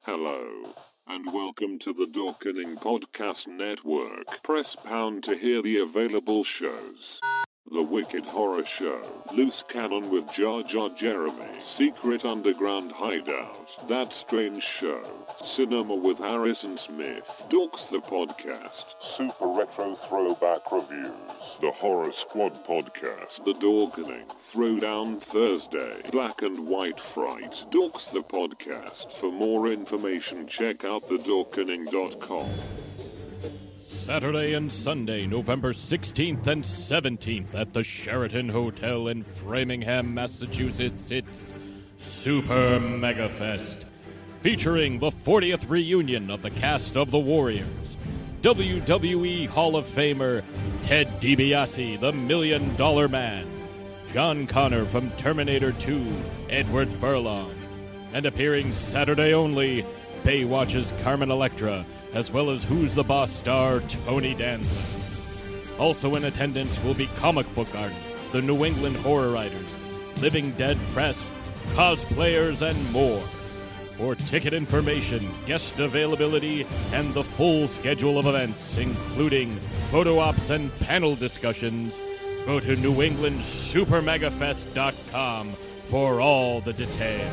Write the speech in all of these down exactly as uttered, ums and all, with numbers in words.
Hello, and welcome to the Dorkening Podcast Network. Press pound to hear the available shows. The Wicked Horror Show, Loose Cannon with Jar Jar Jeremy, Secret Underground Hideout, That Strange Show, Cinema with Harrison Smith, Dorks the Podcast, Super Retro Throwback Reviews, The Horror Squad Podcast, The Dorkening, Throwdown Thursday, Black and White Fright, Dorks the Podcast. For more information, check out the dorkening dot com. Saturday and Sunday, November sixteenth and seventeenth at the Sheraton Hotel in Framingham, Massachusetts, it's Super Mega Fest, featuring the fortieth reunion of the cast of The Warriors, W W E Hall of Famer Ted DiBiase, the Million Dollar Man, John Connor from Terminator two, Edward Furlong, and appearing Saturday only, Baywatch's Carmen Electra, as well as Who's the Boss star Tony Danza. Also in attendance will be comic book artists, the New England Horror Writers, Living Dead Press, cosplayers, and more. For ticket information, guest availability, and the full schedule of events, including photo ops and panel discussions, go to new england super mega fest dot com for all the details.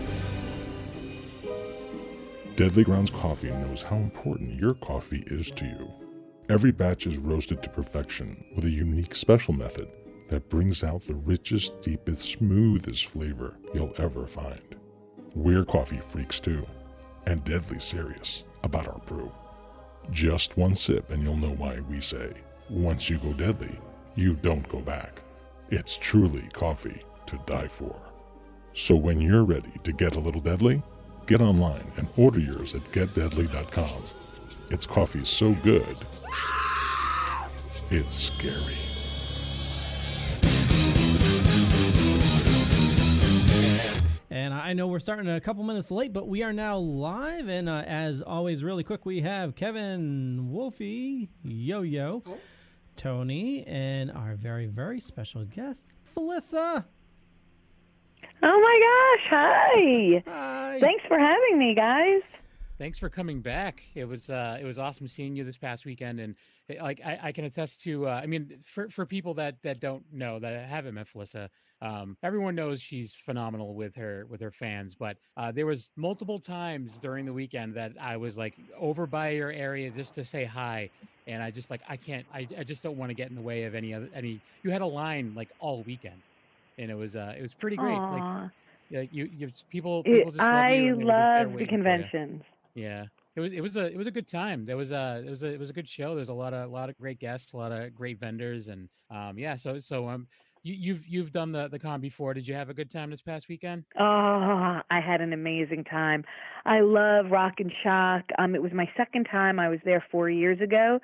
Deadly Grounds Coffee knows how important your coffee is to you. Every batch is roasted to perfection with a unique special method that brings out the richest, deepest, smoothest flavor you'll ever find. We're coffee freaks too, and deadly serious about our brew. Just one sip and you'll know why we say, once you go deadly, you don't go back. It's truly coffee to die for. So when you're ready to get a little deadly, get online and order yours at get deadly dot com. It's coffee so good, it's scary. And I know we're starting a couple minutes late, but we are now live. And uh, as always, really quick, we have Kevin, Wolfie, Yo-Yo, Tony, and our very, very special guest, Felissa. Oh my gosh, hi. Hi. Thanks for having me, guys. Thanks for coming back. It was uh, it was awesome seeing you this past weekend, and like I, I can attest to. Uh, I mean, for for people that, that don't know, that haven't met Felissa, um, everyone knows she's phenomenal with her with her fans. But uh, there was multiple times during the weekend that I was like over by your area just to say hi, and I just like I can't. I, I just don't want to get in the way of any other any. You had a line like all weekend, and it was uh, it was pretty great. Aww. Like, like you you people It- people just love I you, and they were just there love the waiting for you. conventions. Yeah, it was it was a it was a good time. There was a it was a it was a good show. There's a lot of a lot of great guests, a lot of great vendors, and um yeah. So so um you, you've you've done the the con before. Did you have a good time this past weekend? Oh, I had an amazing time. I love Rock and Shock. Um, it was my second time. I was there four years ago.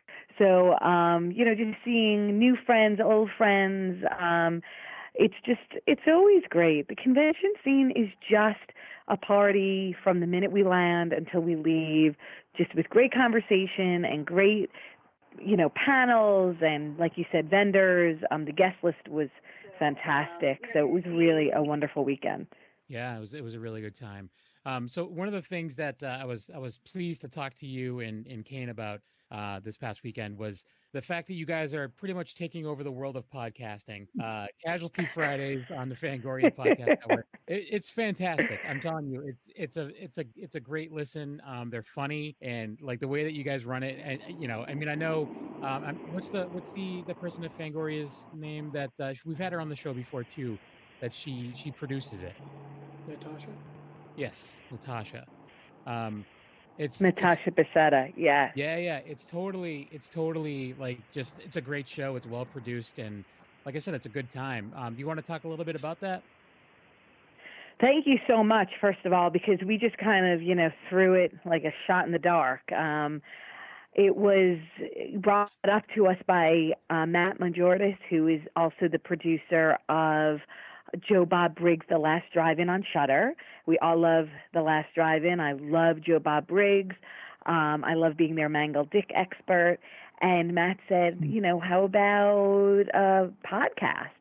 So, um, you know, just seeing new friends, old friends, um, it's just, it's always great. The convention scene is just a party from the minute we land until we leave, just with great conversation and great, you know, panels and, like you said, vendors. Um, the guest list was fantastic. So it was really a wonderful weekend. Yeah, it was it was a really good time. Um, so one of the things that uh, I was I was pleased to talk to you and, and Kane about uh, this past weekend was the fact that you guys are pretty much taking over the world of podcasting. Uh, Casualty Fridays on the Fangoria Podcast Network. It, it's fantastic. I'm telling you, it's it's a it's a it's a great listen. Um, they're funny, and like the way that you guys run it. And you know, I mean, I know um, I'm, what's the what's the the person at Fangoria's name that uh, we've had her on the show before too. That she she produces it. Natasha? Yes, Natasha. Um, it's Natasha Bissetta, yes. Yeah, yeah. It's totally, it's totally like just, it's a great show. It's well produced, and like I said, it's a good time. Um, do you want to talk a little bit about that? Thank you so much, first of all, because we just kind of, you know, threw it like a shot in the dark. Um, it was brought up to us by uh, Matt Majordis, who is also the producer of Joe Bob Briggs' The Last Drive-In on Shudder. We all love The Last Drive-In. I love Joe Bob Briggs. Um, I love being their Mangle Dick expert. And Matt said, you know, how about a podcast?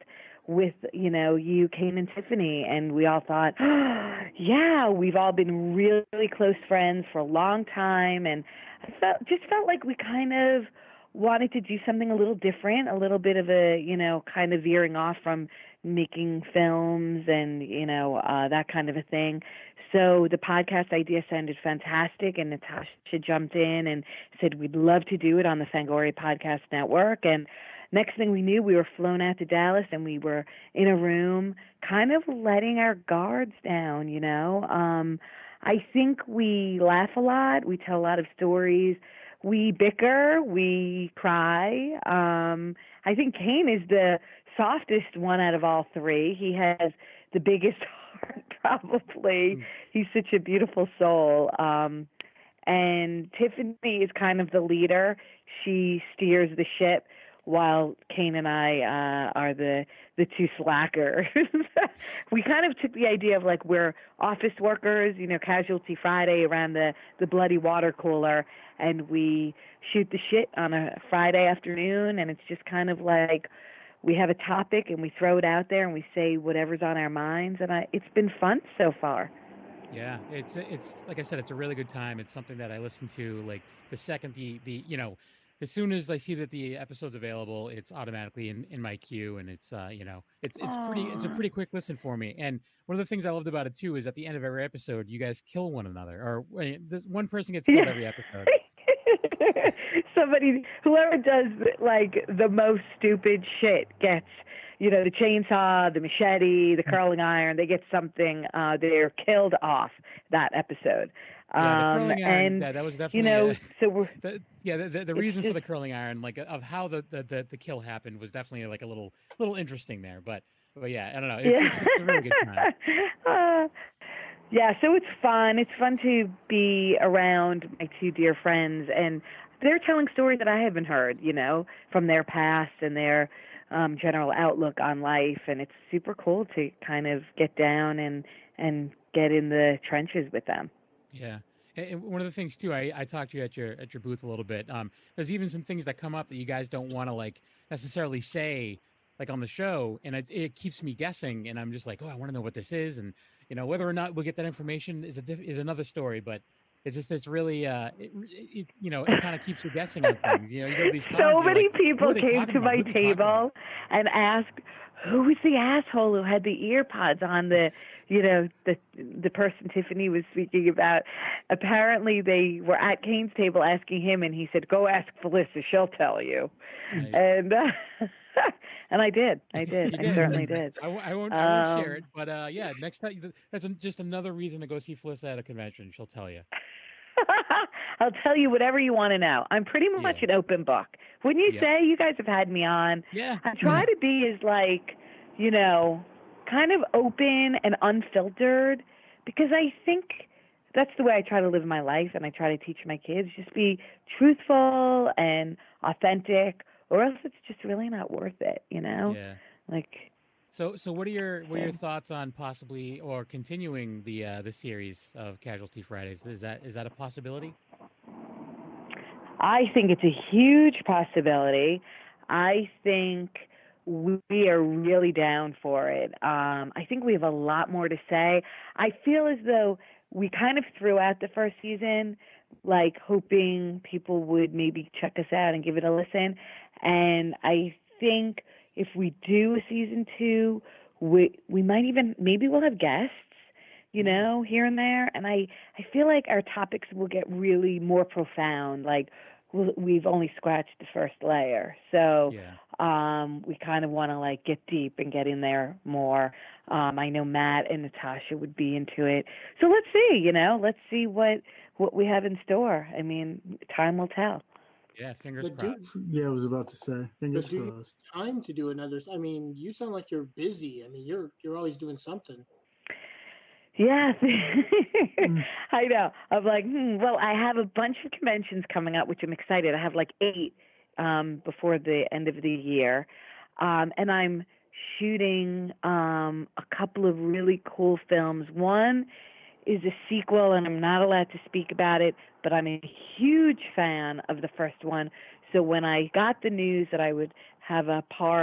with, you know, you, Kane, and Tiffany. And we all thought, oh, yeah, we've all been really, really close friends for a long time. And I felt, just felt like we kind of wanted to do something a little different, a little bit of a, you know, kind of veering off from making films and, you know, uh, that kind of a thing. So the podcast idea sounded fantastic, and Natasha jumped in and said we'd love to do it on the Fangoria Podcast Network. And next thing we knew, we were flown out to Dallas, and we were in a room kind of letting our guards down, you know. Um, I think we laugh a lot. We tell a lot of stories. We bicker. We cry. Um, I think Kane is the softest one out of all three. He has the biggest heart, probably. Mm. He's such a beautiful soul. Um, and Tiffany is kind of the leader. She steers the ship, while Kane and I uh, are the the two slackers. We kind of took the idea of like we're office workers, you know, Casualty Friday around the, the bloody water cooler, and we shoot the shit on a Friday afternoon, and it's just kind of like we have a topic and we throw it out there and we say whatever's on our minds, and I, it's been fun so far. Yeah, it's it's like I said, it's a really good time. It's something that I listen to like the second the the you know. As soon as I see that the episode's available, it's automatically in, in my queue, and it's uh you know it's it's Aww. pretty it's a pretty quick listen for me. And one of the things I loved about it too is at the end of every episode, you guys kill one another, or wait, this one person gets killed yeah. every episode. Somebody, whoever does like the most stupid shit gets, you know, the chainsaw, the machete, the curling iron. They get something. Uh, they're killed off that episode. Yeah, the um, curling iron. And, yeah, that was definitely. You know, uh, so we're. The, yeah, the, the, the reason just, for the curling iron, like of how the, the, the, the kill happened, was definitely like a little little interesting there. But but yeah, I don't know. It's, yeah. it's, it's a really good time. uh, yeah, so it's fun. It's fun to be around my two dear friends, and they're telling stories that I haven't heard, you know, from their past and their um, general outlook on life, and it's super cool to kind of get down and and get in the trenches with them. Yeah. And one of the things too, I, I talked to you at your at your booth a little bit. Um, there's even some things that come up that you guys don't want to like necessarily say like on the show, and it, it keeps me guessing. And I'm just like, oh, I want to know what this is, and you know whether or not we'll get that information is a diff- is another story. But it's just it's really uh, it, it, you know it kind of keeps you guessing on things. You know, you go to these so many like, people came to my table and asked, who was the asshole who had the ear pods on? The, you know, the the person Tiffany was speaking about. Apparently, they were at Kane's table asking him, and he said, "Go ask Felissa; she'll tell you." Nice. And uh, and I did, I did, I did. certainly did. I, I won't, I won't um, share it, but uh, yeah, next time that's just another reason to go see Felissa at a convention. She'll tell you. I'll tell you whatever you want to know. I'm pretty much yeah. an open book. Wouldn't you yep. say? You guys have had me on. Yeah. I try yeah. to be as like, you know, kind of open and unfiltered, because I think that's the way I try to live my life, and I try to teach my kids. Just be truthful and authentic, or else it's just really not worth it, you know? Yeah. Like. So, so what are your what are your thoughts on possibly or continuing the uh, the series of Casualty Fridays? Is that is that a possibility? I think it's a huge possibility. I think we are really down for it. Um, I think we have a lot more to say. I feel as though we kind of threw out the first season, like hoping people would maybe check us out and give it a listen. And I think if we do a season two, we we might even, maybe we'll have guests, you know, here and there. And I, I feel like our topics will get really more profound. Like we'll, we've only scratched the first layer. So yeah. um, we kind of want to like get deep and get in there more. Um, I know Matt and Natasha would be into it. So let's see, you know, let's see what, what we have in store. I mean, time will tell. Yeah, fingers but crossed. Do, yeah, I was about to say fingers do crossed. You have time to do another. I mean, you sound like you're busy. I mean, you're you're always doing something. Yeah, mm. I know. I'm like, hmm, well, I have a bunch of conventions coming up, which I'm excited. I have like eight um, before the end of the year, um, and I'm shooting um, a couple of really cool films. One is a sequel, and I'm not allowed to speak about it, but I'm a huge fan of the first one. So when I got the news that I would have a part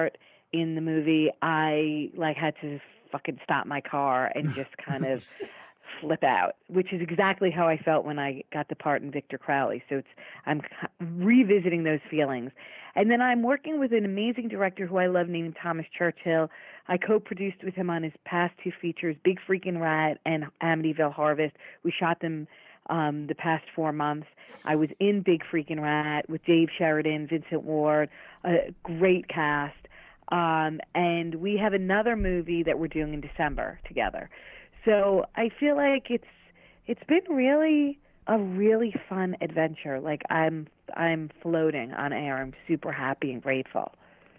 in the movie, I like had to fucking stop my car and just kind of flip out, which is exactly how I felt when I got the part in Victor Crowley. So it's I'm revisiting those feelings. And then I'm working with an amazing director who I love named Thomas Churchill. I co-produced with him on his past two features, Big Freakin' Rat and Amityville Harvest. We shot them um, the past four months. I was in Big Freakin' Rat with Dave Sheridan, Vincent Ward, a great cast. Um, and we have another movie that we're doing in December together. So I feel like it's it's been really a really fun adventure. Like I'm I'm floating on air. I'm super happy and grateful.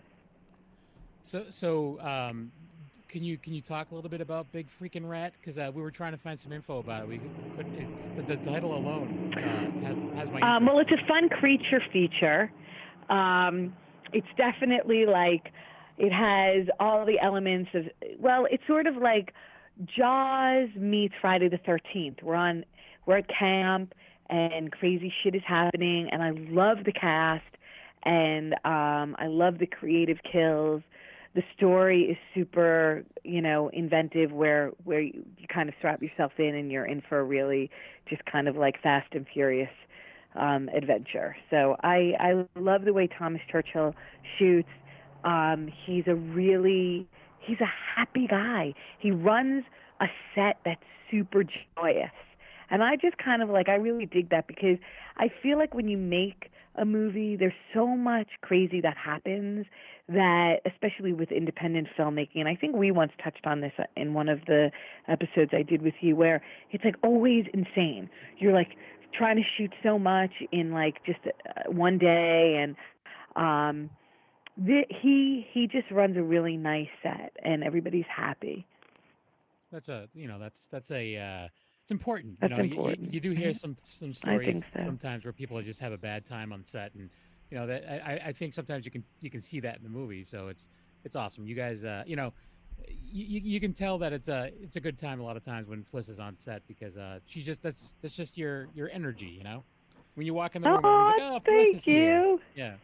So so um, can you can you talk a little bit about Big Freakin' Rat? Because uh, we were trying to find some info about it. We couldn't. It, the, the title alone uh, has, has my interest. Um, well, it's a fun creature feature. Um, it's definitely like it has all the elements of. Well, it's sort of like Jaws meets Friday the thirteenth. We're on, we're at camp, and crazy shit is happening, and I love the cast, and um, I love the creative kills. The story is super, you know, inventive, where where you, you kind of strap yourself in, and you're in for a really just kind of like Fast and Furious um, adventure. So I I love the way Thomas Churchill shoots. Um, he's a really He's a happy guy. He runs a set that's super joyous. And I just kind of like, I really dig that, because I feel like when you make a movie, there's so much crazy that happens that, especially with independent filmmaking, and I think we once touched on this in one of the episodes I did with you, where it's like always insane. You're like trying to shoot so much in like just uh, one day, and um, The, he he just runs a really nice set, and everybody's happy. That's a you know that's that's a uh, it's important. That's you know, important. You, you do hear some some I stories think so. sometimes where people just have a bad time on set, and you know that I, I think sometimes you can you can see that in the movie. So it's it's awesome. You guys, uh, you know, you, you can tell that it's a it's a good time a lot of times when Fliss is on set, because uh, she just that's that's just your your energy. You know, when you walk in the room, Oh, everyone's like, oh, Fliss thank is here." you. Yeah.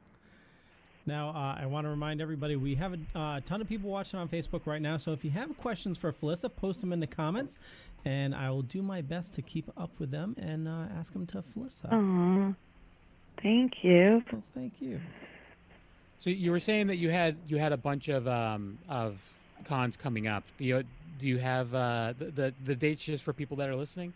Now, uh, I want to remind everybody, we have a uh, ton of people watching on Facebook right now, so if you have questions for Felissa, post them in the comments, and I will do my best to keep up with them and uh, ask them to Felissa. Aw, thank you. Well, thank you. So you were saying that you had you had a bunch of um, of cons coming up. Do you do you have uh, the, the the dates just for people that are listening?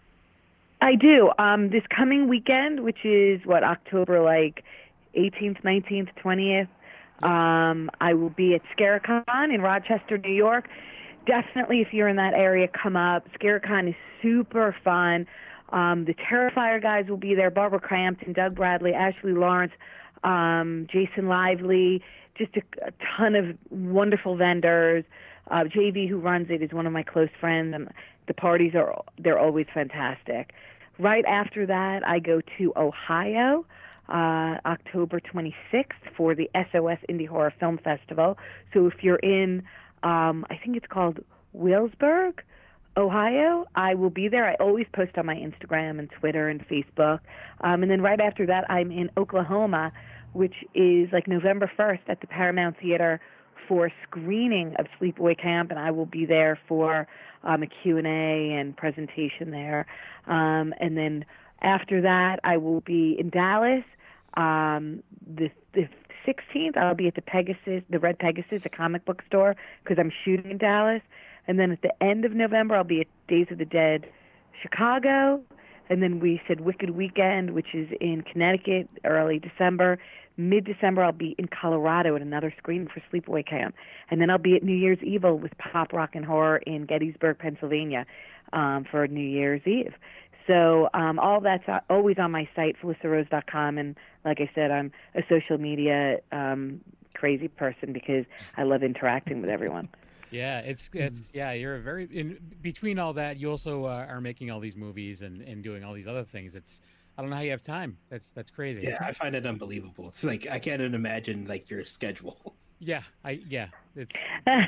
I do. Um, this coming weekend, which is what, October like eighteenth, nineteenth, twentieth. Um, I will be at Scarecon in Rochester, New York. Definitely, if you're in that area, come up. Scarecon is super fun. Um, the Terrifier guys will be there. Barbara Crampton, Doug Bradley, Ashley Lawrence, um, Jason Lively, just a, a ton of wonderful vendors. Uh, J V, who runs it, is one of my close friends, and the parties are they're always fantastic. Right after that, I go to Ohio. Uh, October twenty-sixth for the S O S Indie Horror Film Festival. So if you're in, um, I think it's called Williamsburg, Ohio, I will be there. I always post on my Instagram and Twitter and Facebook. Um, and then right after that, I'm in Oklahoma, which is like November first at the Paramount Theater for a screening of Sleepaway Camp, and I will be there for um, a Q and A and presentation there. Um, and then after that, I will be in Dallas. Um, the, the sixteenth, I'll be at the Pegasus, the Red Pegasus, a comic book store, because I'm shooting in Dallas. And then at the end of November, I'll be at Days of the Dead, Chicago. And then we said Wicked Weekend, which is in Connecticut, early December. Mid-December, I'll be in Colorado at another screening for Sleepaway Camp. And then I'll be at New Year's Evil with Pop Rock and Horror in Gettysburg, Pennsylvania, um, for New Year's Eve. So um, all that's always on my site, felissa rose dot com. And like I said, I'm a social media um, crazy person because I love interacting with everyone. Yeah, it's it's yeah. You're a very in between all that. You also uh, are making all these movies and, and doing all these other things. It's I don't know how you have time. That's that's crazy. Yeah, I find it unbelievable. It's like I can't even imagine like your schedule. Yeah, I yeah. It's yeah.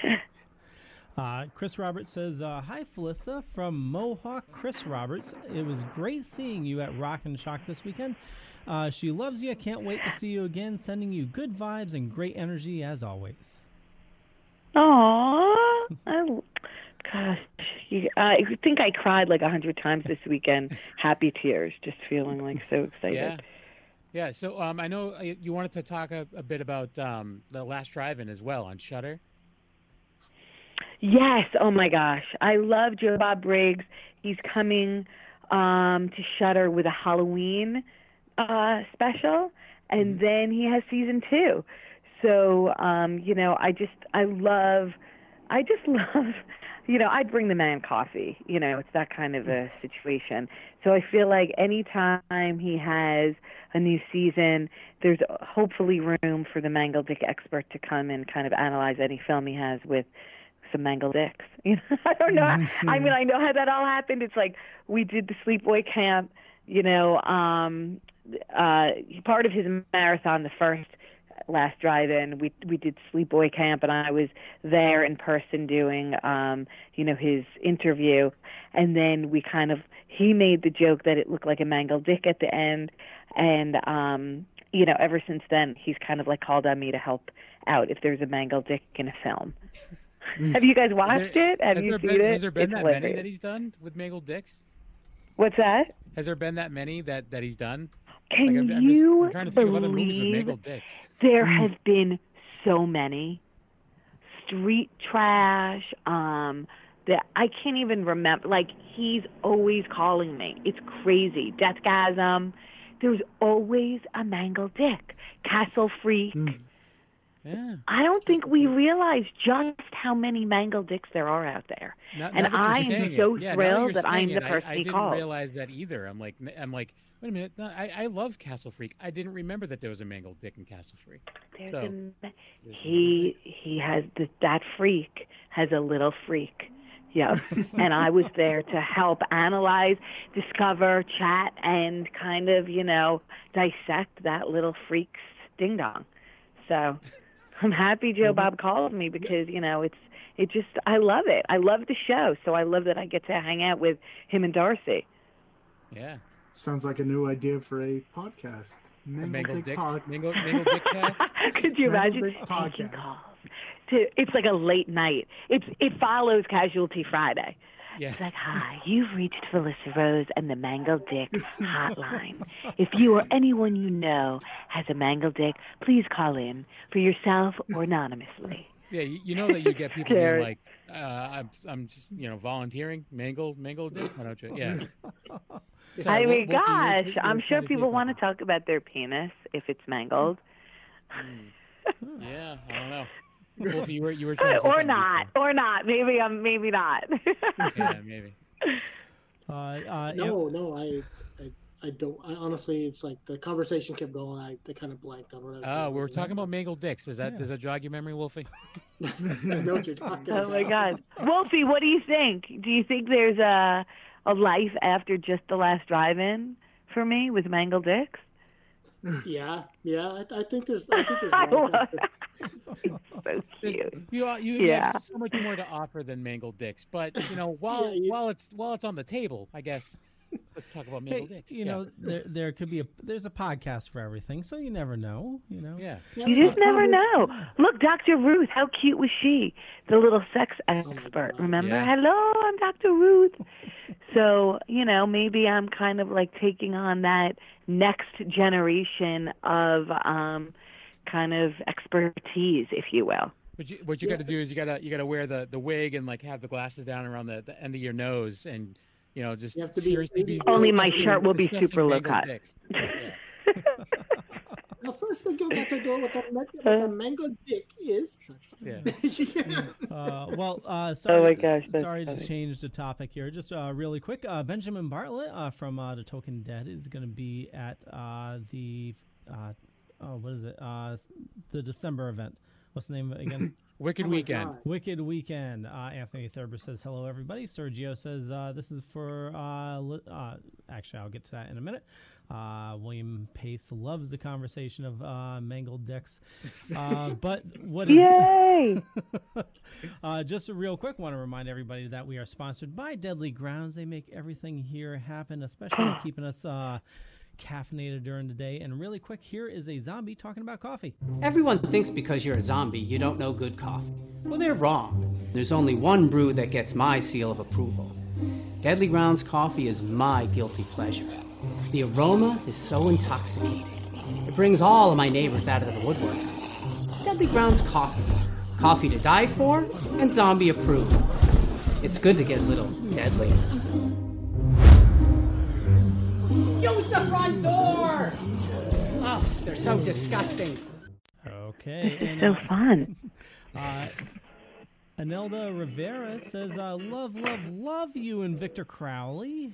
Uh, Chris Roberts says, uh, hi, Felissa, from Mohawk Chris Roberts. It was great seeing you at Rock and Shock this weekend. Uh, she loves you. Can't wait to see you again. Sending you good vibes and great energy as always. Aww. I, gosh, you, I think I cried like a hundred times this weekend. Happy tears, just feeling like so excited. Yeah. Yeah. So um, I know uh, you wanted to talk a, a bit about um, the Last Drive-In as well on Shudder. Yes. Oh my gosh, I love Joe Bob Briggs. He's coming um, to Shudder with a Halloween uh, special, and Mm-hmm. then he has season two. So um, you know, I just I love, I just love. You know, I'd bring the man coffee. You know, it's that kind of a situation. So I feel like anytime he has a new season, there's hopefully room for the Mangle Dick expert to come and kind of analyze any film he has with some Mangle Dicks. You know, I don't know. I mean, I know how that all happened. It's like we did the sleepaway camp. You know, um, uh, part of his marathon, the first Last Drive-In, we we did Sleepaway Camp, and I was there in person doing, um, you know, his interview, and then we kind of he made the joke that it looked like a mangled dick at the end, and um, you know, ever since then he's kind of like called on me to help out if there's a mangled dick in a film. Have you guys watched there, it? Have has you there seen been, it? Has there been It's that hilarious. many that he's done with Mangled Dicks? What's that? Has there been that many that, that he's done? Can like, I'm, I'm you just, I'm trying to think of other movies with believe Mangled Dicks. there have been so many street trash? Um, that I can't even remember. Like he's always calling me. It's crazy. Deathgasm. There's always a mangled dick. Castle Freak. Yeah. I don't think we realize just how many mangled dicks there are out there. Now, and now that you're I saying am it- so yeah, now that thrilled you're that I'm saying the it, person I, I he didn't called. realize that either. I'm like, I'm like, wait a minute. No, I, I love Castle Freak. I didn't remember that there was a Mangled Dick in Castle Freak. There's So, a, there's he he has the, that freak has a little freak. Yeah. And I was there to help analyze, discover, chat, and kind of, you know, dissect that little freak's ding dong. So I'm happy Joe Bob called me because, you know, it's it just I love it. I love the show. So I love that I get to hang out with him and Darcy. Yeah. Sounds like a new idea for a podcast. A Mangled Mangled Dick Dick, pod- Mangled, Mangled Dick Cat. Could you Mangled imagine Dick taking podcast. calls? To, it's like a late night. It's it follows Casualty Friday. Yeah. It's like, hi, you've reached Felissa Rose and the Mangled Dick hotline. If you or anyone you know has a Mangled Dick, please call in for yourself or anonymously. Yeah, you, you know that you get people being Jared. like, uh, I'm, I'm just, you know, volunteering, Mangled, Mangled Dick. Why don't you? Yeah. So, I what- mean, what do you- gosh, what- I'm what sure kind of people taste want to like talk about their penis if it's mangled. that? Yeah, I don't know. Wolfie, you were, you were trying to say Or something not, or not. Maybe I'm, maybe not. before. Yeah, maybe. Uh, uh, No, no, I, I, I don't. I honestly, it's like the conversation kept going. I, I kind of blanked on what I was. Oh, gonna we were do. talking about Mangled Dicks. Does that Yeah. does that jog your memory, Wolfie? I know what you're talking Oh about. my God, Wolfie, what do you think? Do you think there's a a life after just the last drive-in for me with mangled dicks? Yeah, yeah. I, I think there's. I think there's. I life love after- so There's- cute. You are- you Yeah. have so much more to offer than Mangled Dicks, but you know, while Yeah, you- while it's while it's on the table, I guess let's talk about Hey, Mangled Dicks. you Yeah. know, there there could be a there's a podcast for everything, so you never know. You know. Yeah. Yeah, You just no, never it's- know. Look, Doctor Ruth, how cute was she? The little sex expert, God. remember? Yeah. Hello, I'm Doctor Ruth. So, you know, maybe I'm kind of like taking on that next generation of um, kind of expertise, if you will. But you, what you got to do is you gotta you gotta wear the, the wig and like have the glasses down around the, the end of your nose and you know just You have to be- seriously be Only my discussing- shirt will be discussing super low Mangled cut. Dicks. Yeah. The first thing you got to do with a, with a mango dick is. Yeah. Yeah. Uh, well, uh, sorry, Oh my gosh, that's sorry to funny. change the topic here. Just uh, really quick, uh, Benjamin Bartlett uh, from uh, The Token Dead is going to be at uh, the uh, oh, what is it? Uh, the December event. What's the name of it again? Wicked Oh my Weekend. God. Wicked Weekend. Uh, Anthony Thurber says hello, everybody. Sergio says uh, this is for. Uh, li- uh, actually, I'll get to that in a minute. Uh, William Pace loves the conversation of uh, mangled dicks. Uh, but what is Yay! uh, just a real quick, want to remind everybody that we are sponsored by Deadly Grounds. They make everything here happen, especially keeping us uh, caffeinated during the day. And really quick, here is a zombie talking about coffee. Everyone thinks because you're a zombie, you don't know good coffee. Well, they're wrong. There's only one brew that gets my seal of approval. Deadly Grounds coffee is my guilty pleasure. The aroma is so intoxicating. It brings all of my neighbors out of the woodwork. Deadly Grounds coffee. Coffee to die for and zombie approved. It's good to get a little deadly. Use the front door! Oh, they're so disgusting. Okay. This is and, so uh, fun. Uh, Anelda Rivera says, uh, love, love, love you and Victor Crowley.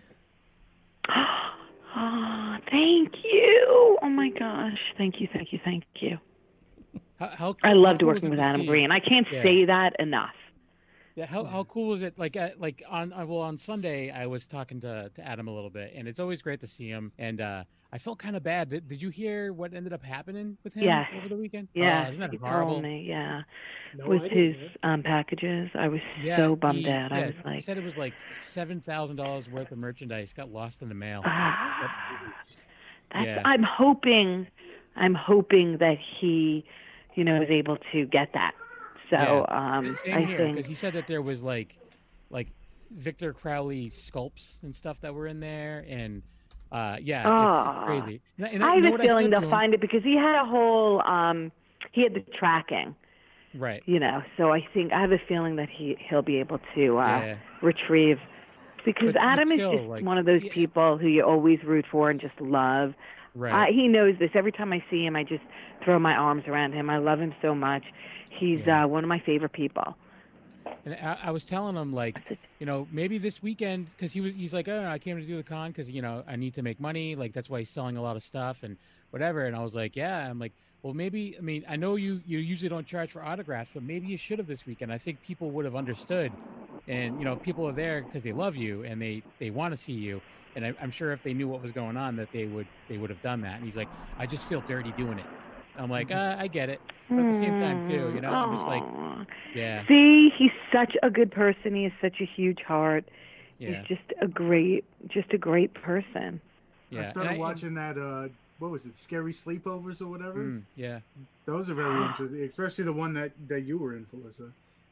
Oh, thank you. Oh, my gosh. Thank you, thank you, thank you. How, how I cool- loved how cool working was it with to Adam see- Green. I can't Yeah. say that enough. Yeah, how how cool was it? Like, uh, like on uh, well on Sunday, I was talking to, to Adam a little bit, and it's always great to see him. And uh, I felt kind of bad. Did, did you hear what ended up happening with him Yes. over the weekend? Yeah, oh, isn't that he horrible? told me, yeah. No, with I his didn't. um, packages, I was Yeah, so bummed he, out. I yeah, was he like, said it was like seven thousand dollars worth of merchandise got lost in the mail. ah, that's, yeah. I'm hoping, I'm hoping that he, you know, is able to get that. So Yeah. um, Same I here, think, because he said that there was like, like Victor Crowley sculpts and stuff that were in there, and uh, yeah, it's, Ah. it's crazy. And, and I you have know a what I feeling said they'll to him? find it because he had a whole, um, he had the tracking, Right. you know. So I think I have a feeling that he he'll be able to uh, Yeah. retrieve. Because But- but Adam still, is just like, one of those yeah. people who you always root for and just love. Right. Uh, he knows this. Every time I see him, I just throw my arms around him. I love him so much. He's Yeah. uh, one of my favorite people. And I, I was telling him, like, you know, maybe this weekend, because he was, he's like, oh, I came to do the con because, you know, I need to make money. Like, that's why he's selling a lot of stuff and whatever. And I was like, yeah. I'm like, well, maybe, I mean, I know you, you usually don't charge for autographs, but maybe you should have this weekend. I think people would have understood. And, you know, people are there because they love you and they, they want to see you. And I, I'm sure if they knew what was going on, that they would, they would have done that. And he's like, I just feel dirty doing it. I'm like, uh, I get it. But at the same time, too, you know, I'm just like, Aw. yeah. See, he's such a good person. He has such a huge heart. Yeah. He's just a great, just a great person. Yeah. I and started I- watching that. Uh, what was it? Scary Sleepovers or whatever. Mm, yeah. Those are very interesting, especially the one that that you were in, Felissa.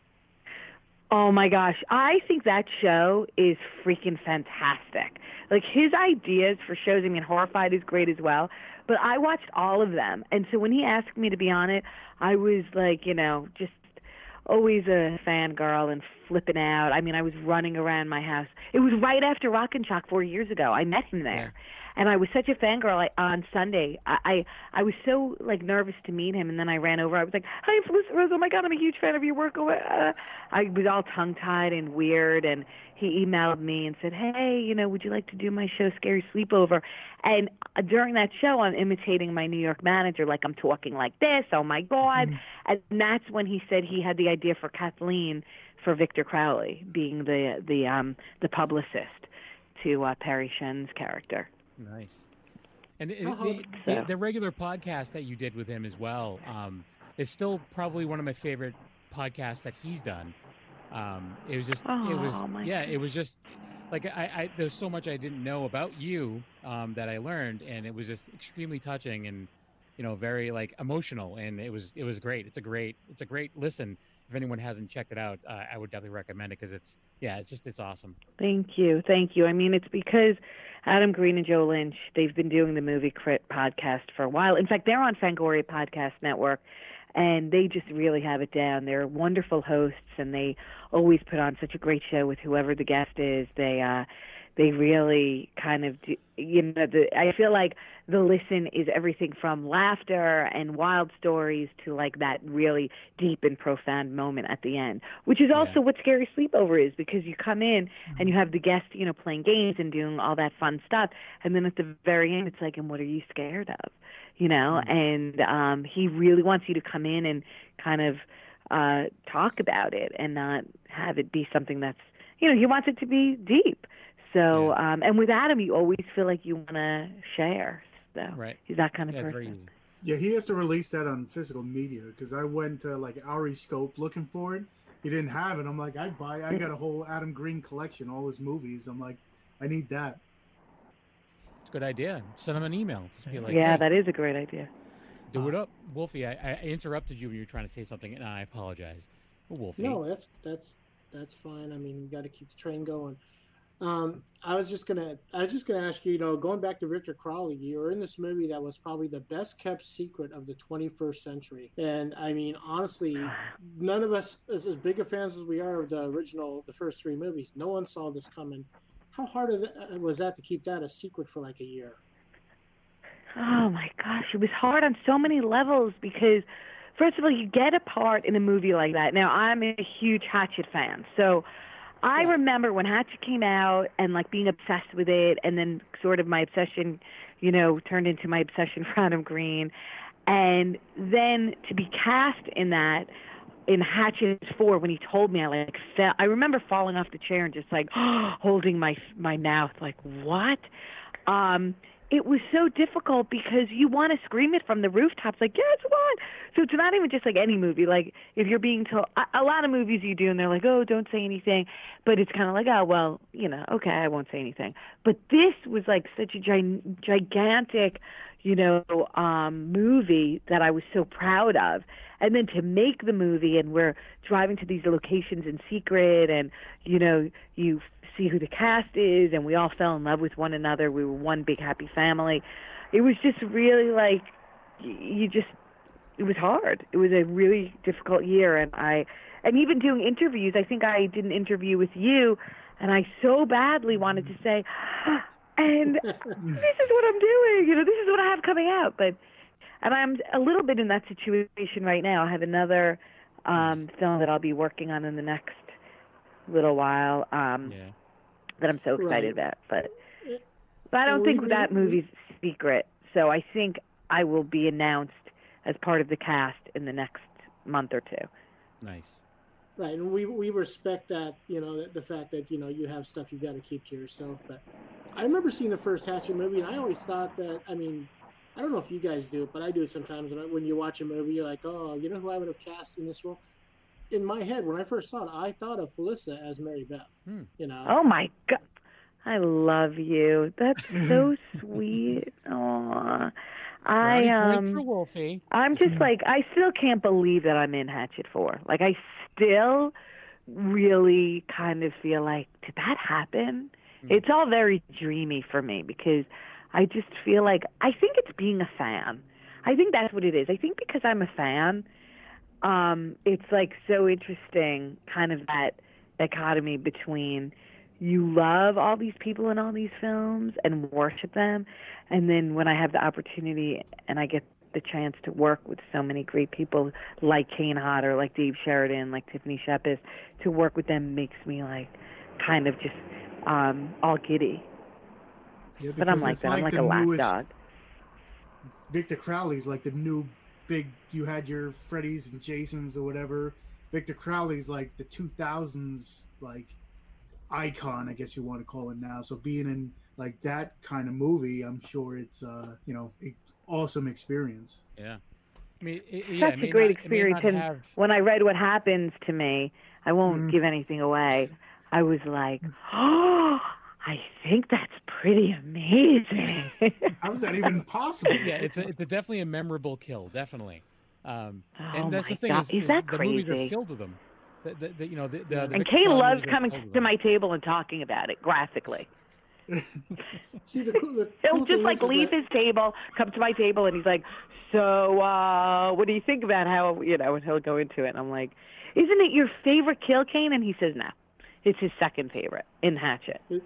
Oh my gosh, I think that show is freaking fantastic. Like his ideas for shows, I mean, Horrified is great as well, but I watched all of them. And so when he asked me to be on it, I was like, you know, just always a fangirl and flipping out. I mean, I was running around my house. It was right after Rock and Shock four years ago. I met him there. And I was such a fangirl I, on Sunday. I, I I was so like nervous to meet him, and then I ran over. I was like, "Hi, I'm Felicity Rose. Oh my God, I'm a huge fan of your work." Oh, uh, I was all tongue-tied and weird, and he emailed me and said, "Hey, you know, would you like to do my show, Scary Sleepover?" And uh, during that show, I'm imitating my New York manager, like I'm talking like this. Oh my God! Mm-hmm. And that's when he said he had the idea for Kathleen for Victor Crowley being the the um the publicist to uh, Perry Shen's character. Nice. And it, I the, hope the, so. the regular podcast that you did with him as well um, is still probably one of my favorite podcasts that he's done. Um, it was just, it was, Oh, my yeah, it was just like I, I, there's so much I didn't know about you um, that I learned, and it was just extremely touching and, you know, very like emotional, and it was, it was great. It's a great, it's a great listen. If anyone hasn't checked it out, uh, I would definitely recommend it because it's, yeah, it's just, it's awesome. Thank you. Thank you. I mean, it's because Adam Green and Joe Lynch, they've been doing the Movie Crit podcast for a while. In fact, they're on Fangoria Podcast Network, and they just really have it down. They're wonderful hosts, and they always put on such a great show with whoever the guest is. They uh, they really kind of, do, you know, the, I feel like the listen is everything from laughter and wild stories to like that really deep and profound moment at the end, which is also Yeah. what Scary Sleepover is, because you come in and you have the guest, you know, playing games and doing all that fun stuff, and then at the very end, it's like, and what are you scared of? You know, and um, he really wants you to come in and kind of uh, talk about it and not have it be something that's, you know, he wants it to be deep. So, um, and with Adam, you always feel like you want to share. So Right. he's that kind of Yeah, it's very person. easy. Yeah, he has to release that on physical media because I went to like Ari Scope looking for it. He didn't have it. I'm like, I'd buy. I got a whole Adam Green collection, all his movies. I'm like, I need that. Good idea. Send them an email. Just be like, yeah, hey, that is a great idea. do it up, Wolfie. I, I interrupted you when you were trying to say something, and I apologize. Wolfie. No, that's that's that's fine. I mean, you got to keep the train going. Um, I was just gonna, I was just gonna ask you. You know, going back to Victor Crowley, you were in this movie that was probably the best kept secret of the twenty-first century. And I mean, honestly, none of us, as, as big of fans as we are of the original, the first three movies, no one saw this coming. How hard was that to keep that a secret for like a year? Oh my gosh, it was hard on so many levels because, first of all, you get a part in a movie like that. Now, I'm a huge Hatchet fan, so I remember when Hatchet came out and like being obsessed with it, and then sort of my obsession, you know, turned into my obsession for Adam Green, and then to be cast in that in Hatchet four when he told me, I like fell. I remember falling off the chair and just like holding my my mouth, like what? Um, it was so difficult because you want to scream it from the rooftops, like, guess what? So it's not even just like any movie. Like if you're being told, a, a lot of movies you do and they're like, oh, don't say anything. But it's kind of like, oh, well, you know, okay, I won't say anything. But this was like such a gi- gigantic, you know, um, movie that I was so proud of. And then to make the movie, and we're driving to these locations in secret, and, you know, you see who the cast is, and we all fell in love with one another. We were one big happy family. It was just really like, you just, it was hard. It was a really difficult year. And I, and even doing interviews, I think I did an interview with you, and I so badly wanted to say, and this is what I'm doing, you know, this is what I have coming out. But, and I'm a little bit in that situation right now. I have another um, film that I'll be working on in the next little while um, yeah. that I'm so excited right. about. But, but I don't think that movie's secret. So I think I will be announced as part of the cast in the next month or two. Nice. Right, and we we respect that, you know, the, the fact that, you know, you have stuff you got to keep to yourself. But I remember seeing the first Hatchet movie, and I always thought that, I mean, I don't know if you guys do it, but I do it sometimes. When you watch a movie, you're like, oh, you know who I would have cast in this role? In my head, when I first saw it, I thought of Felissa as Mary Beth. Hmm. You know. Oh my God, I love you. That's so sweet. Aww. I um, I'm just like, I still can't believe that I'm in Hatchet four. Like, I still really kind of feel like, did that happen? Mm-hmm. It's all very dreamy for me because I just feel like, I think it's being a fan. I think that's what it is. I think because I'm a fan, um, it's like so interesting, kind of that dichotomy between you love all these people in all these films and worship them, and then when I have the opportunity and I get the chance to work with so many great people like Kane Hodder, like Dave Sheridan, like Tiffany Shepis, to work with them makes me like kind of just um, all giddy. Yeah, but I'm like that. Like I'm like a lapdog. Victor Crowley's like the new big. You had your Freddys and Jasons or whatever. Victor Crowley's like the two thousands like icon, I guess you want to call it now. So being in like that kind of movie, I'm sure it's uh you know an awesome experience. Yeah, I mean, it, yeah, such a great not, experience. And have... when I read what happens to me, I won't mm. give anything away. I was like, oh, I think that's pretty amazing. How is that even possible? Yeah, it's a, it's a definitely a memorable kill, definitely. Um, oh and that's my the thing God. is, is, is that the crazy? movies are filled with them. The, the, the, you know, the, the, the and Kane loves coming to my table and talking about it graphically. See, the, the He'll cool just like leave that... his table, come to my table, and he's like, "So, uh, what do you think about how you know?" And he'll go into it, and I'm like, "Isn't it your favorite kill, Kane?" And he says, "No, it's his second favorite in Hatchet." It,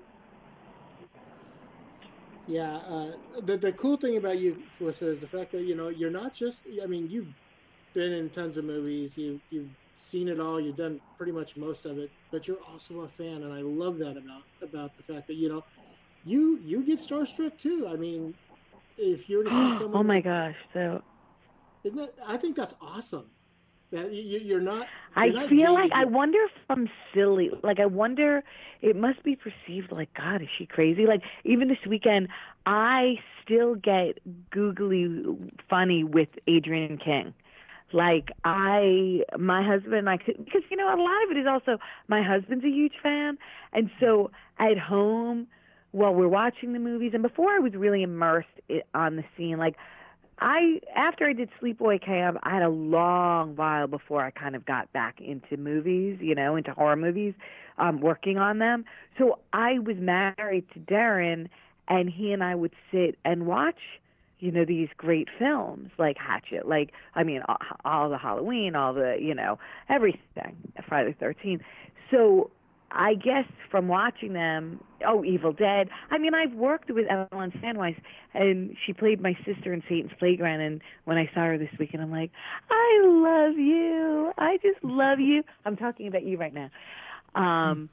yeah, uh, the the cool thing about you, Felissa, is the fact that you know you're not just. I mean, you've been in tons of movies. You you've seen it all. You've done pretty much most of it, but you're also a fan, and I love that about about the fact that you know you you get starstruck too. I mean, if you were to see someone, oh my like, gosh, so isn't that? I think that's awesome. That you, you're not. You're I not feel like jaded. I wonder if I'm silly. Like I wonder, it must be perceived like, God, is she crazy? Like even this weekend, I still get googly funny with Adrienne King. Like I, my husband, I could, because you know a lot of it is also my husband's a huge fan, and so at home while we're watching the movies, and before I was really immersed i- on the scene, like I after I did Sleepaway Camp, I had a long while before I kind of got back into movies, you know, into horror movies, um, working on them. So I was married to Darren, and he and I would sit and watch, you know, these great films like Hatchet, like I mean, all, all the Halloween, all the, you know, everything, Friday the thirteenth. So I guess from watching them, oh, Evil Dead. I mean, I've worked with Ellen Sandweiss, and she played my sister in Satan's Playground. And when I saw her this weekend, I'm like, I love you. I just love you. I'm talking about you right now. Um,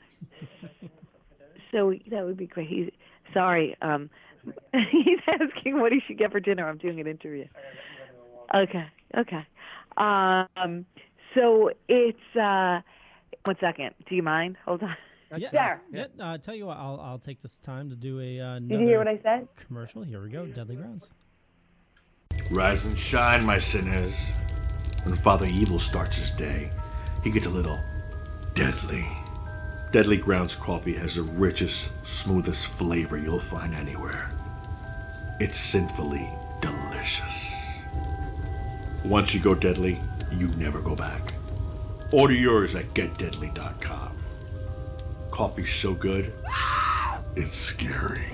so that would be great. He's, sorry. Um, he's asking what he should get for dinner. I'm doing an interview. Okay. Okay. Um, so it's. Uh, One second. Do you mind? Hold on. Yeah, There. yeah. Uh, tell you what, I'll I'll take this time to do a uh, Did you hear what I said? commercial. Here we go. Deadly Grounds. Rise and shine, my sinners. When Father Evil starts his day, he gets a little deadly. Deadly Grounds coffee has the richest, smoothest flavor you'll find anywhere. It's sinfully delicious. Once you go deadly, you never go back. Order yours at get deadly dot com. Coffee's so good, it's scary.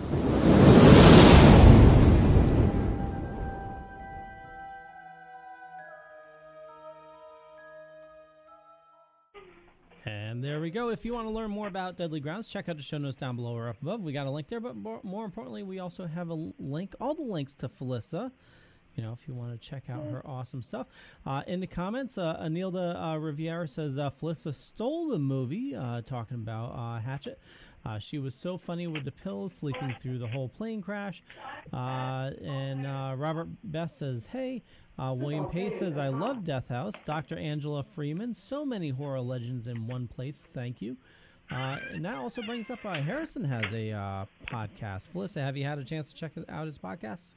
And there we go. If you want to learn more about Deadly Grounds, check out the show notes down below or up above. We got a link there, but more, more importantly, we also have a l- link, all the links to Felissa. You know, if you want to check out her awesome stuff. Uh, in the comments, uh, Anilda uh, Riviera says uh, Felissa stole the movie, uh, talking about uh, Hatchet. Uh, she was so funny with the pills, sleeping through the whole plane crash. Uh, and uh, Robert Best says, hey. Uh, William Pace says, I love Death House. Doctor Angela Freeman, so many horror legends in one place. Thank you. Uh, and that also brings up uh, Harrison has a uh, podcast. Felissa, have you had a chance to check out his podcast?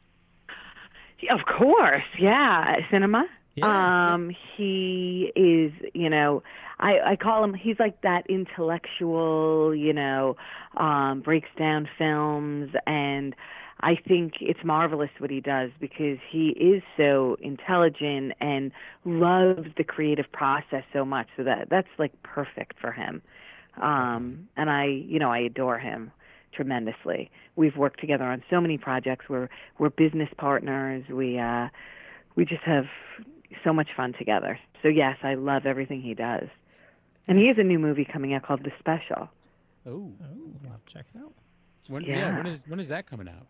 Of course, yeah. Cinema. Yeah. Um, he is, you know, I, I call him, he's like that intellectual, you know, um, breaks down films, and I think it's marvelous what he does because he is so intelligent and loves the creative process so much. So that that's like perfect for him. Um, and I, you know, I adore him tremendously. We've worked together on so many projects. We're we're business partners. We uh, we just have so much fun together. So yes, I love everything he does. And he has a new movie coming out called The Special. Oh, Oh, we'll have to check it out. when, yeah. Yeah. When is when is that coming out?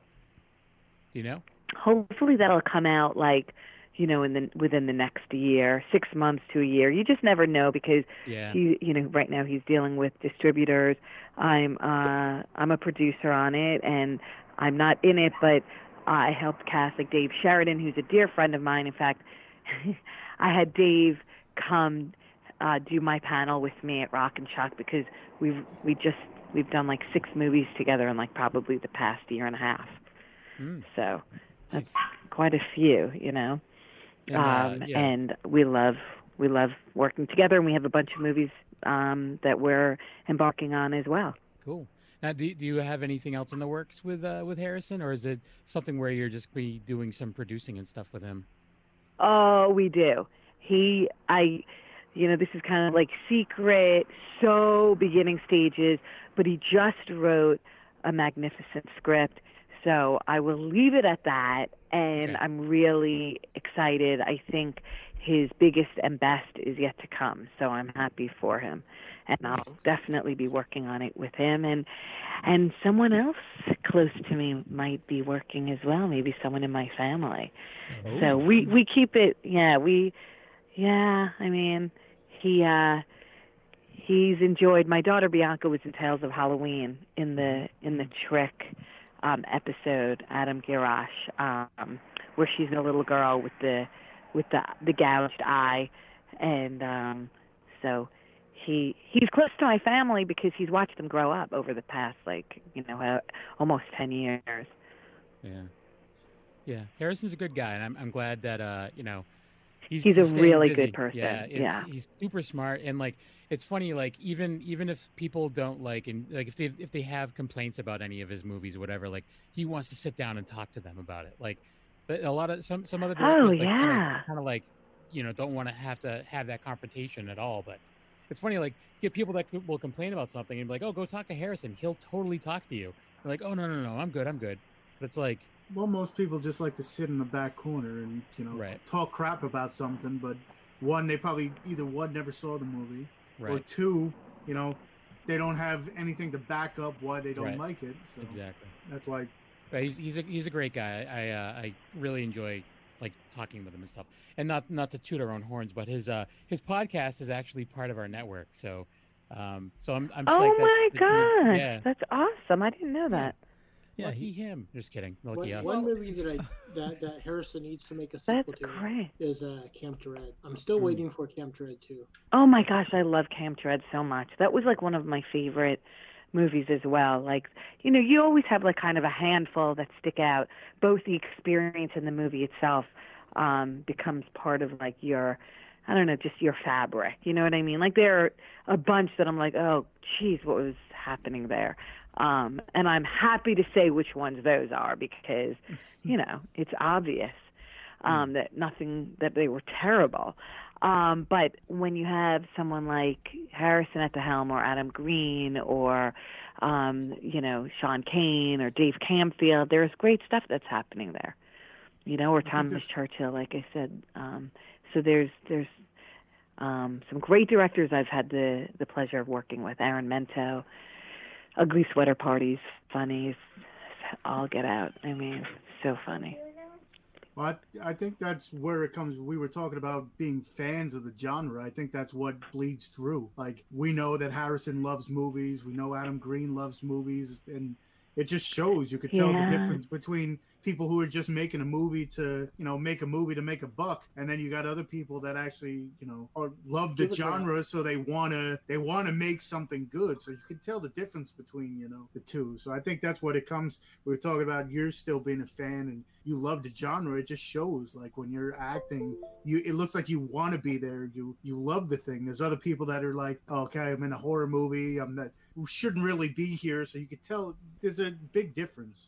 Do you know? Hopefully that'll come out like, you know, in the within the next year, six months to a year. You just never know because Yeah. he, you know, right now he's dealing with distributors. I'm uh, I'm a producer on it, and I'm not in it, but I helped cast like Dave Sheridan, who's a dear friend of mine. In fact, I had Dave come uh, do my panel with me at Rock and Shock because we've we just we've done like six movies together in like probably the past year and a half. Mm. So that's Nice. quite a few, you know. And, uh, um, yeah. and we love we love working together, and we have a bunch of movies um, that we're embarking on as well. Cool. Now, do do you have anything else in the works with uh, with Harrison, or is it something where you're just be doing some producing and stuff with him? Oh, we do. He, I, you know, this is kind of like secret, so beginning stages, but he just wrote a magnificent script. So I will leave it at that, and Okay. I'm really excited. I think his biggest and best is yet to come, so I'm happy for him. And I'll definitely be working on it with him, and and someone else close to me might be working as well, maybe someone in my family. So we, we keep it, yeah, we, yeah, I mean, he, uh, he's enjoyed, my daughter Bianca was in Tales of Halloween in the, in the Trick um, episode, Adam Girash, um, where she's a little girl with the, with the, the gouged eye. And, um, so he, he's close to my family because he's watched them grow up over the past, like, you know, uh, almost ten years. Yeah. Yeah. Harrison's a good guy, and I'm I'm glad that uh you know he's, He's a staying really busy. good person. Yeah, it's, Yeah. he's super smart, and like it's funny, like even even if people don't like and like if they if they have complaints about any of his movies or whatever, like he wants to sit down and talk to them about it. Like but a lot of some some other Oh, directors like kind of yeah. kind of like you know don't want to have to have that confrontation at all. But it's funny, like you get people that will complain about something and be like, oh, go talk to Harrison. He'll totally talk to you. They're like, oh no no no, I'm good, I'm good. But it's like. Well, most people just like to sit in the back corner and, you know, Right. talk crap about something, but one, they probably either one, never saw the movie, or Right. two, you know, they don't have anything to back up why they don't Right. like it. So Exactly. that's why. But he's he's a he's a great guy. I uh, I really enjoy like talking with him and stuff. And not not to toot our own horns, but his uh his podcast is actually part of our network. So um so I'm I'm Oh psyched that- my that, you know, gosh, yeah. that's awesome! I didn't know that. Yeah, Lucky he- him. Just kidding. One, Lucky us. one movie that I that, that Harrison needs to make a That's sequel to great. is uh, Camp Dread. I'm still Hmm. waiting for Camp Dread too. Oh my gosh, I love Camp Dread so much. That was like one of my favorite movies as well. Like, you know, you always have like kind of a handful that stick out. Both the experience and the movie itself um, becomes part of like your, I don't know, just your fabric. You know what I mean? Like there are a bunch that I'm like, oh, geez, what was happening there? Um, and I'm happy to say which ones those are because, you know, it's obvious um, that nothing, that they were terrible. Um, but when you have someone like Harrison at the helm or Adam Green or, um, you know, Sean Kane or Dave Camfield, there's great stuff that's happening there, you know, or Thomas Churchill, like I said. Um, so there's, there's um, some great directors I've had the, the pleasure of working with. Aaron Mento, Ugly Sweater Parties, funny, it's all get out. I mean, so funny. Well, I, I think that's where it comes. We were talking about being fans of the genre. I think that's what bleeds through. Like, we know that Harrison loves movies. We know Adam Green loves movies. And it just shows. You could tell Yeah. the difference between people who are just making a movie to, you know, make a movie to make a buck. And then you got other people that actually, you know, are, love the Give it to 'em. genre. So they want to, they want to make something good. So you can tell the difference between, you know, the two. So I think that's what it comes. We were talking about you're still being a fan and you love the genre. It just shows, like, when you're acting, you it looks like you want to be there. You you love the thing. There's other people that are like, oh, okay, I'm in a horror movie. I'm not, who shouldn't really be here. So you could tell there's a big difference.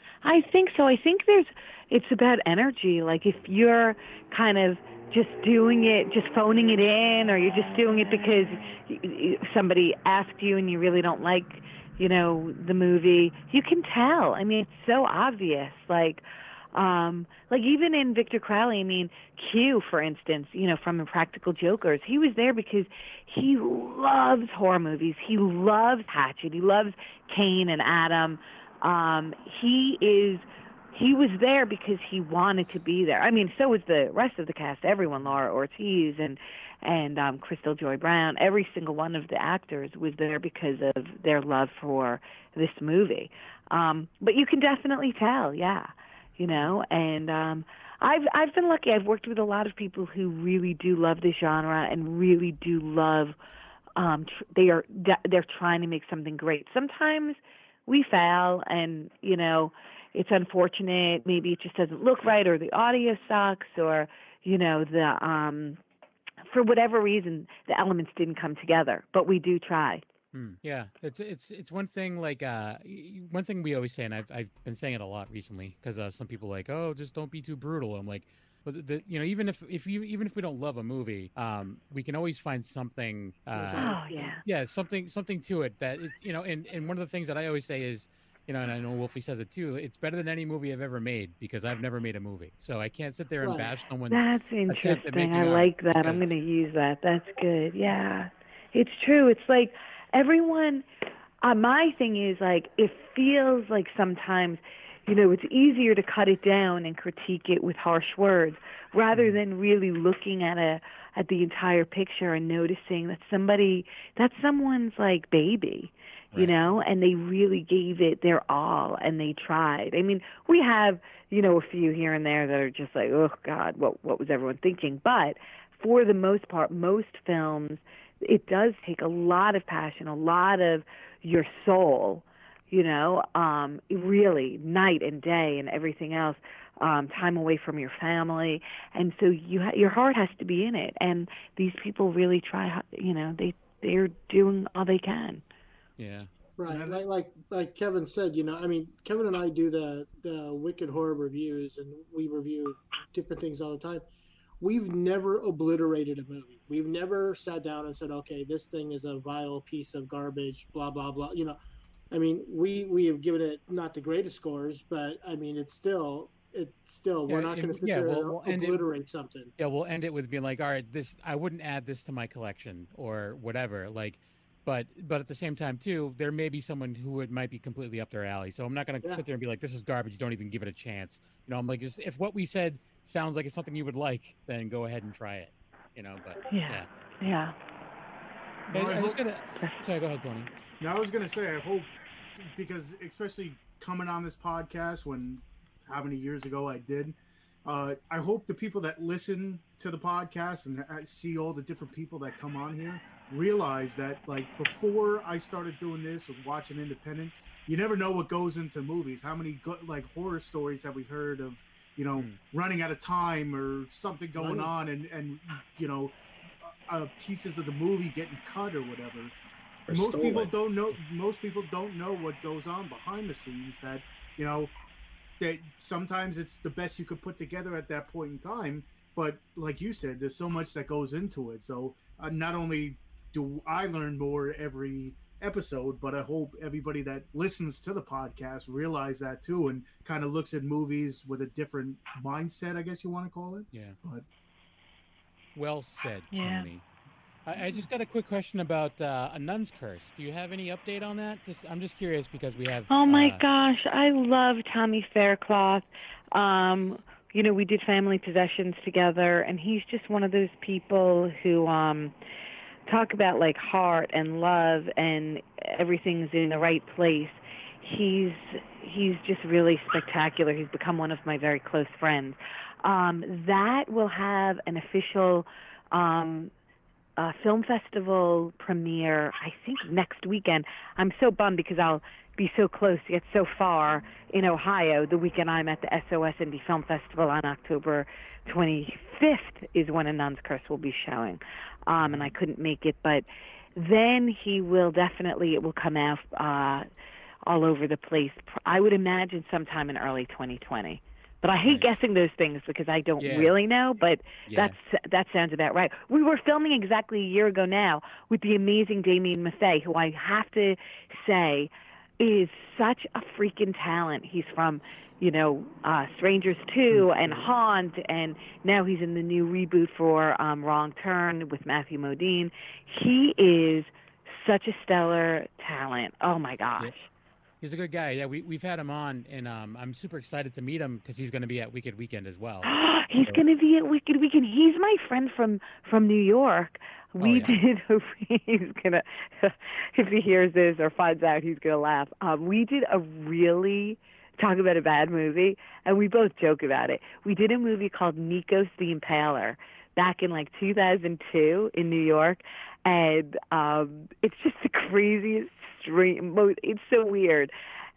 I think so. I think there's, it's about energy. Like if you're kind of just doing it, just phoning it in, or you're just doing it because y- y- somebody asked you and you really don't like, you know, the movie, you can tell. I mean, it's so obvious. Like, um, like even in Victor Crowley, I mean, Q, for instance, you know, from Impractical Jokers, he was there because he loves horror movies. He loves Hatchet. He loves Kane and Adam. Um, he is, he was there because he wanted to be there. I mean, so was the rest of the cast, everyone, Laura Ortiz and, and um, Crystal Joy Brown. Every single one of the actors was there because of their love for this movie. Um, but you can definitely tell, yeah, you know, and um, I've I've been lucky. I've worked with a lot of people who really do love the genre and really do love. Um, tr- they are they're trying to make something great. Sometimes we fail, and you know, it's unfortunate. Maybe it just doesn't look right, or the audio sucks, or you know, the um, for whatever reason, the elements didn't come together. But we do try. Hmm. Yeah, it's it's it's one thing like uh y- one thing we always say, and I've I've been saying it a lot recently because uh, some people are like, oh, just don't be too brutal. I'm like, but the, the, you know, even if if you even if we don't love a movie, um, we can always find something. Uh, Oh yeah. yeah, something something to it that it, you know, and and one of the things that I always say is, you know, and I know Wolfie says it too. It's better than any movie I've ever made because I've never made a movie, so I can't sit there and Right. bash someone's. That's attempt at interesting. making I art like that. I'm because- going to use that. That's good. Yeah. It's true. It's like everyone, uh, my thing is like, it feels like sometimes, you know, it's easier to cut it down and critique it with harsh words rather than really looking at a, at the entire picture and noticing that somebody, that's someone's like baby, you Right. know, and they really gave it their all and they tried. I mean, we have, you know, a few here and there that are just like, oh God, what, what was everyone thinking? But for the most part, most films, it does take a lot of passion, a lot of your soul, you know, um, really night and day and everything else, um, time away from your family, and so you ha- your heart has to be in it. And these people really try, ho- you know, they they're doing all they can. Yeah. Right, like like like Kevin said, you know, I mean, Kevin and I do the the Wicked Horror reviews, and we review different things all the time. We've never obliterated a movie. We've never sat down and said, okay, this thing is a vile piece of garbage, blah blah blah. You know, I mean, we we have given it not the greatest scores, but I mean, it's still it's still we're Yeah, not going to and- sit yeah, there we'll- and we'll end it- obliterate something. Yeah, we'll end it with being like, all right, this I wouldn't add this to my collection or whatever. Like, but but at the same time too, there may be someone who it might be completely up their alley. So I'm not going to Yeah. sit there and be like, this is garbage. Don't even give it a chance. You know, I'm like, just, if what we said sounds like it's something you would like, then go ahead and try it. You know, but Yeah. yeah. Yeah. I, Well, I I just hope- gotta. Sorry, go ahead, Tony. Now, I was gonna say, I hope, because especially coming on this podcast, when how many years ago I did, uh, I hope the people that listen to the podcast and uh, see all the different people that come on here realize that, like, before I started doing this or watching independent, you never know what goes into movies. How many go- like horror stories have we heard of, you know, Mm. running out of time or something going Money. on, and and you know, uh, pieces of the movie getting cut or whatever. Or most people stolen. don't know most people don't know what goes on behind the scenes, that, you know, that sometimes it's the best you could put together at that point in time, but like you said, there's so much that goes into it. So uh, not only do I learn more every episode, but I hope everybody that listens to the podcast realize that too, and kind of looks at movies with a different mindset, I guess you want to call it. Yeah. But Well said, Yeah. Tony. I, I just got a quick question about uh, A Nun's Curse. Do you have any update on that? Just I'm just curious because we have. Oh my uh, gosh, I love Tommy Faircloth. Um, you know, we did Family Possessions together, and he's just one of those people who um, talk about like heart and love, and everything's in the right place. He's he's just really spectacular. He's become one of my very close friends. Um, that will have an official um, uh, film festival premiere, I think, next weekend. I'm so bummed because I'll be so close, yet so far in Ohio. The weekend I'm at the S O S Indie Film Festival on October twenty-fifth is when A Nun's Curse will be showing, um, and I couldn't make it. But then he will definitely, it will come out uh, all over the place. I would imagine sometime in early twenty twenty. But I hate Nice. guessing those things because I don't Yeah. really know, but Yeah. that's that sounds about right. We were filming exactly a year ago now with the amazing Damien Maffei, who I have to say is such a freaking talent. He's from, you know, uh, Strangers two and Haunt, and now he's in the new reboot for um, Wrong Turn with Matthew Modine. He is such a stellar talent. Oh, my gosh. Yeah. He's a good guy. Yeah, we we've had him on, and um, I'm super excited to meet him because he's going to be at Wicked Weekend as well. He's So- going to be at Wicked Weekend. He's my friend from from New York. We Oh, yeah. did. He's gonna, if he hears this or finds out, he's gonna laugh. Um, we did a really talk about a bad movie, and we both joke about it. We did a movie called Nikos the Impaler back in like two thousand two in New York, and um, it's just the craziest stream. It's so weird.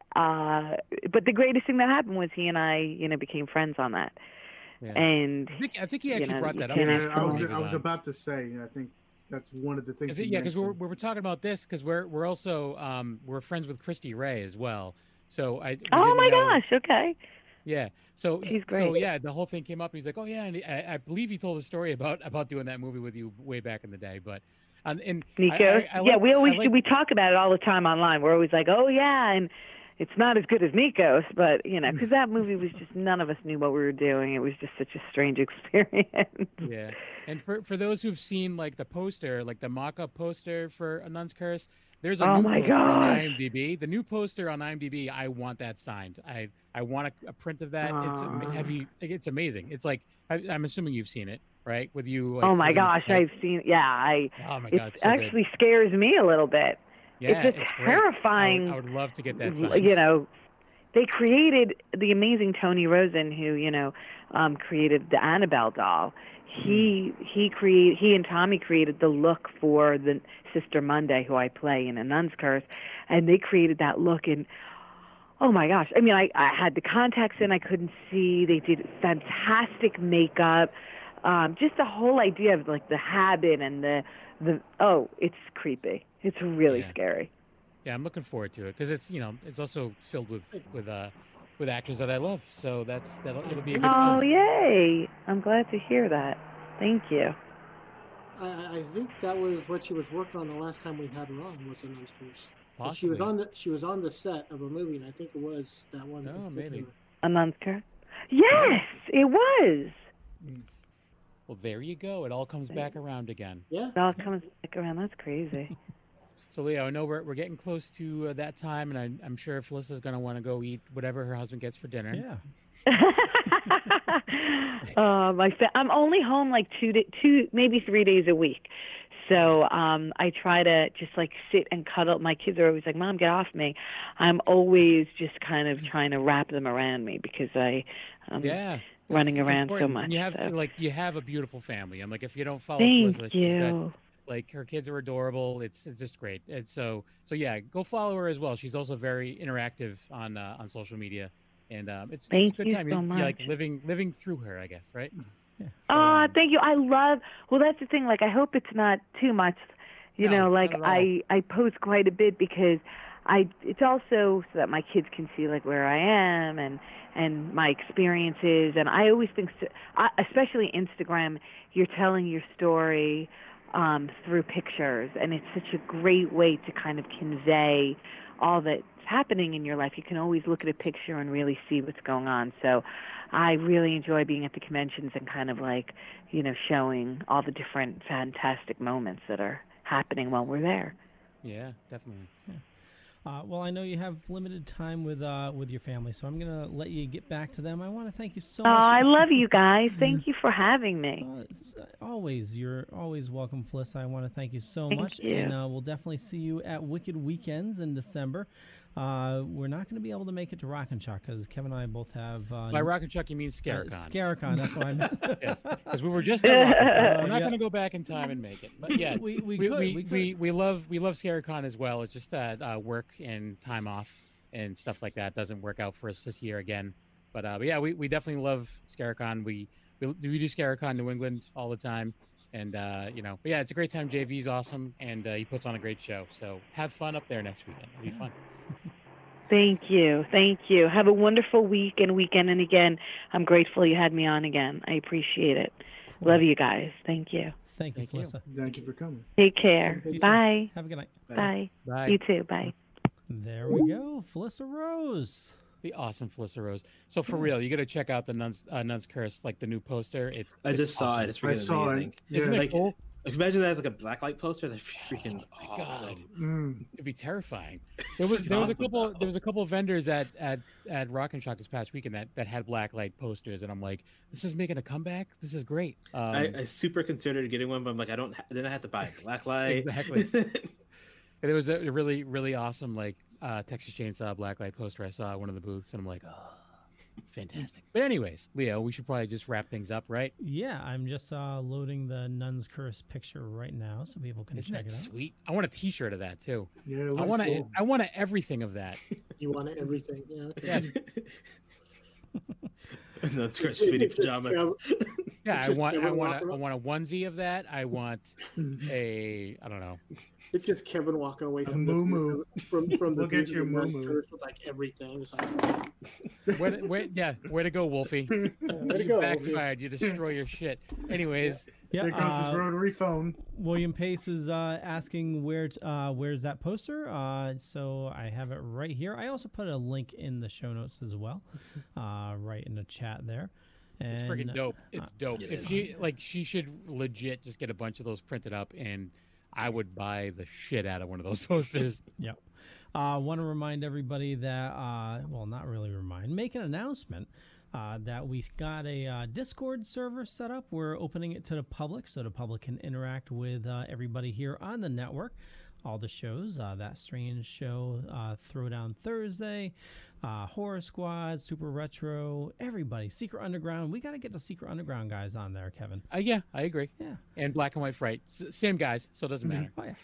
Uh, but the greatest thing that happened was he and I, you know, became friends on that. Yeah. And I think, I think he you actually know, brought you that up. can't yeah, ask when I was he I was on. about to say, I think that's one of the things. Cause it- he yeah, because we were, mentioned. we were talking about this because we're we're also um, we're friends with Christy Ray as well. So I. we oh didn't my know- gosh, okay. Yeah. So She's so great. yeah, the whole thing came up. He's like, oh yeah, and I, I believe he told a story about about doing that movie with you way back in the day. But um, and I- Nikos. I, I yeah, like- we always I like- we talk about it all the time online. We're always like, oh yeah, and it's not as good as Nikos, but you know, because that movie was just none of us knew what we were doing. It was just such a strange experience. Yeah, and for for those who've seen like the poster, like the mock-up poster for A Nun's Curse, there's a Oh new my poster on gosh. IMDb. The new poster on IMDb, I want that signed. I I want a, a print of that. It's ama- Aw. have you? It's amazing. It's like I, I'm assuming you've seen it, right? With you. Like, oh my holding the gosh, tape. I've seen. Yeah, I. Oh my It god, it's so good. actually scares me a little bit. Yeah, it's a it's great. terrifying. I would, I would love to get that signed. You know, they created the amazing Tony Rosen, who you know um, created the Annabelle doll. He he create he and Tommy created the look for the Sister Monday, who I play in A Nun's Curse, and they created that look. And oh my gosh. I mean, I, I had the contacts in, I couldn't see. They did fantastic makeup. Um, just the whole idea of like the habit and the, the oh, it's creepy. It's really Yeah. scary. Yeah, I'm looking forward to it because it's you know it's also filled with with uh with actors that I love. So that's that'll it'll be a good Oh, film. yay. I'm glad to hear that. Thank you. I, I think that was what she was working on the last time we had her on, was a Nun's Curse. But She was Possibly. on the she was on the set of a movie, and I think it was that one. in Oh, maybe. particular. A Nun's Curse? Yes, it was. Well, there you go. It all comes back around again. Yeah. It all comes back around. That's crazy. So, Leo, I know we're, we're getting close to uh, that time, and I, I'm sure Felicia's going to want to go eat whatever her husband gets for dinner. Yeah. uh, my fa- I'm only home like two, to, two, maybe three days a week. So um, I try to just like sit and cuddle. My kids are always like, "Mom, get off me." I'm always just kind of trying to wrap them around me because I, um, Yeah. running It's- it's around so important. much. And you have so. like you have a beautiful family. I'm like, if you don't follow Thank Felicity, she's got you. like her kids are adorable. It's, it's just great. It's so so yeah. Go follow her as well. She's also very interactive on uh, on social media, and um, it's, it's a Thank good you time. so You're, you're, like much. living living through her, I guess, right? Oh, thank you. I love. Well, that's the thing. Like, I hope it's not too much. You No, know, not like at all. I I post quite a bit because I. It's also so that my kids can see like where I am and and my experiences. And I always think, so, I, especially Instagram, you're telling your story um, through pictures, and it's such a great way to kind of convey all that's happening in your life. You can always look at a picture and really see what's going on. So I really enjoy being at the conventions and kind of like, you know, showing all the different fantastic moments that are happening while we're there. Yeah, definitely. Uh, well, I know you have limited time with uh, with your family, so I'm gonna let you get back to them. I want to thank you so Oh, much. I love you guys. Thank you for having me. Uh, it's, uh, always, you're always welcome, Felissa. I want to thank you so Thank much, you. and uh, we'll definitely see you at Wicked Weekends in December. Uh, we're not going to be able to make it to Rock and Chalk because Kevin and I both have. Uh, By Rock and Chuck, you mean uh, Scaricon. Scaricon, that's what I meant. Yes, because we were just at Rock and Chuck. We're not Yeah. going to go back in time and make it. But yeah, We- we we, could, we, we could. we, we love we love Scaricon as well. It's just that uh, work and time off and stuff like that doesn't work out for us this year again. But, uh, but yeah, we, we definitely love Scaricon. We we we do Scaricon New England all the time, and uh, you know, but yeah, it's a great time. J V's awesome, and uh, he puts on a great show. So have fun up there next weekend. It'll be fun. Thank you. Thank you. Have a wonderful week and weekend. And again, I'm grateful you had me on again. I appreciate it. Love you guys. Thank you. Thank you, Thank you. Felissa. Thank you for coming. Take care. You too. Bye. Have a good night. Bye. Bye. You too. Bye. There we go, Felissa Rose. The awesome Felissa Rose. So for real, you got to check out the Nuns uh, Nuns Curse, like the new poster. It's I it's just saw awesome. it. It's I freaking saw it. amazing. Isn't Yeah. it Like, cool? like, imagine that as like a blacklight poster. That's freaking Oh my God. awesome. Mm. It'd be terrifying. There was there was a Awesome, couple though. there was a couple of vendors at at at Rock and Shock this past weekend that that had black light posters, and I'm like, this is making a comeback. This is great. Um, I, I super considered getting one, but I'm like, I don't. Ha- then I have to buy a blacklight. Exactly. and there was a really really awesome like uh, Texas Chainsaw black light poster I saw at one of the booths, and I'm like, oh, fantastic. But anyways, Leo, we should probably just wrap things up, right? Yeah, I'm just uh, loading the Nun's Curse picture right now so people can Isn't check that it out. sweet? I want a T-shirt of that too. Yeah, it I looks want to. cool. I want to everything of that. You want everything. Yeah. Okay. Yes. No, it's Chris Fitty pajamas. Yeah, It's I just want. I Kevin want. walking A, I up. want a onesie of that. I want a. I don't know. It's just Kevin walking away A from the, moo-moo. from from the We'll get dude your in the moo-moo. church with like everything. It's like, Where, to- where, yeah, where to go, Wolfie? way to You go, Wolfie. backfired. You destroy your shit. Anyways, Yeah, There goes uh, his rotary phone. William Pace is uh, asking where t- uh, where's that poster. Uh, so I have it right here. I also put a link in the show notes as well, uh, right in the chat there. And, it's freaking dope. It's dope. It if is. she like, she should legit just get a bunch of those printed up, and I would buy the shit out of one of those posters. Yep. I uh, want to remind everybody that, uh, well, not really remind, make an announcement uh, that we got a uh, Discord server set up. We're opening it to the public so the public can interact with uh, everybody here on the network. All the shows, uh, That Strange Show, uh, Throwdown Thursday, uh, Horror Squad, Super Retro, everybody, Secret Underground. We got to get the Secret Underground guys on there, Kevin. Uh, yeah, I agree. Yeah. And Black and White Fright, S- same guys, so it doesn't matter. Oh, yeah.